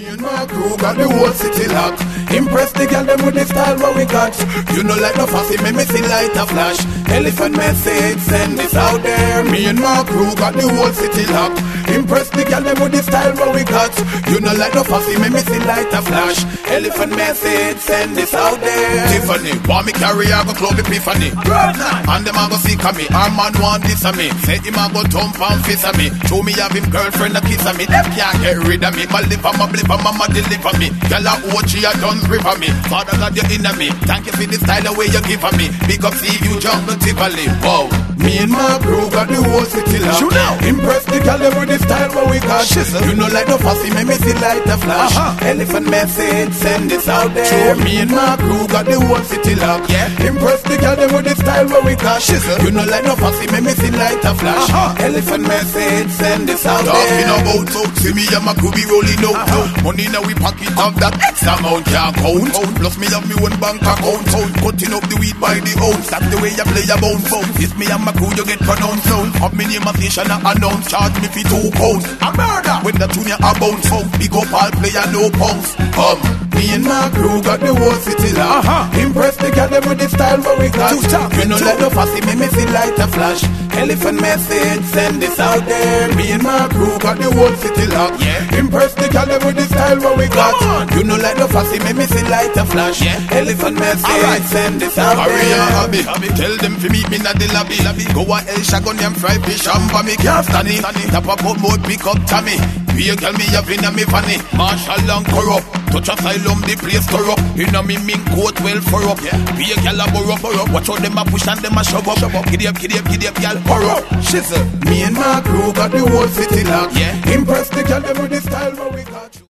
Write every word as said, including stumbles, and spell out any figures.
Me and my crew got the whole city locked. Impress the girl them with the style what we got. You know like no fussy, me me see light a flash. Elephant message, send this out there. Me and my crew got the whole city locked. Impress the girl them with the style what we got. You know like no fussy, me me see light a flash. Elephant message, send this out there. Tiffany, want me carry I go club epiphany. And them a go seek a me. Our man want this a me. Say him a go thump and fist a me. Show me have him girlfriend a kiss a me. Them can't get rid of me. My lip and my blip and mama deliver me. Girl a watch you a done rip a me. Father God you in a me. Thank you for the style the way you give a me. Big up see you jungle Tivoli. Wow. Me and my crew got the whole city locked. Shoot now. Impress the girl with the style what we got. Shizzle. You know like no fussy, me me see light a flash. Uh-huh. Elephant message, send this out there. Sure. Me and my crew got the whole city locked. Yeah. Impress the girl with the style what we got. Shizzle. You know like no fussy, me me see light a flash. Uh-huh. Elephant message, send this out there. Talking about so, see me and my crew be rolling out. Uh-huh. Money now we pocket of that X amount can't count. Plus me have me one bank account. Cutting up the weed by the ounce. That's the way you play your bones. It's me and my crew you get pronounced sound. Up me name a station and announce. Charge me for two pounds. A murder when the tune you a bounce out. Big up all player no pounds. Come. Me and my crew got the whole city locked. Uh-huh. Impress the girl them with the style what we got. You know let no fussy, me me see light a flash. Elephant message, send this out there. Me and my crew got the whole city locked. Yeah. Impress the girl them with the style what we got. You know let no fussy, me me see light a flash. Yeah. Elephant message, right. Send this out Hurry there. Hobby, hobby. Tell them to meet me in the lobby. lobby. Go a El Shagon and fry fish and for me can't stand it. Tap up up mode, pick up Tommy. Be a girl me have in a me funny. Marshall and corrupt. Touch asylum, the place corrupt. You know me mink coat well for up. Yeah. Be a girl a burrow for up. Watch out them a push and them a shove up. Shove up. Giddy up, giddy up, giddy up, girl corrupt. Shizzle. Me and my crew got the whole city locked. Yeah. Impress the girl them with the style what we got.